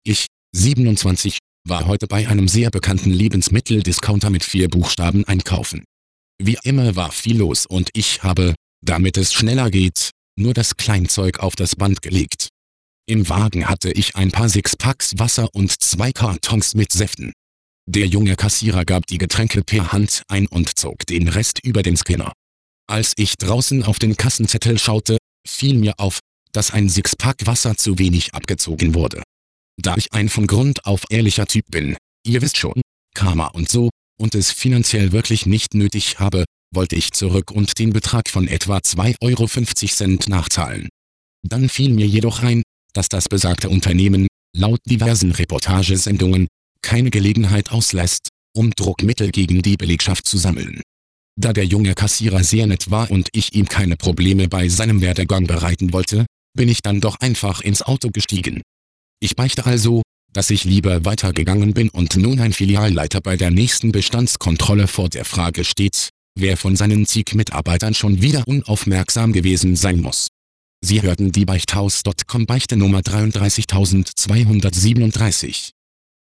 Ich, 27, war heute bei einem sehr bekannten Lebensmitteldiscounter mit 4 Buchstaben einkaufen. Wie immer war viel los und ich habe, damit es schneller geht, nur das Kleinzeug auf das Band gelegt. Im Wagen hatte ich ein paar Sixpacks Wasser und 2 Kartons mit Säften. Der junge Kassierer gab die Getränke per Hand ein und zog den Rest über den Scanner. Als ich draußen auf den Kassenzettel schaute, fiel mir auf, dass ein Sixpack Wasser zu wenig abgezogen wurde. Da ich ein von Grund auf ehrlicher Typ bin, ihr wisst schon, Karma und so, und es finanziell wirklich nicht nötig habe, wollte ich zurück und den Betrag von etwa 2,50 € nachzahlen. Dann fiel mir jedoch ein, dass das besagte Unternehmen, laut diversen Reportagesendungen, keine Gelegenheit auslässt, um Druckmittel gegen die Belegschaft zu sammeln. Da der junge Kassierer sehr nett war und ich ihm keine Probleme bei seinem Werdegang bereiten wollte, bin ich dann doch einfach ins Auto gestiegen. Ich beichte also, dass ich lieber weitergegangen bin und nun ein Filialleiter bei der nächsten Bestandskontrolle vor der Frage steht, wer von seinen zig Mitarbeitern schon wieder unaufmerksam gewesen sein muss. Sie hörten die Beichthaus.com Beichte Nummer 33237.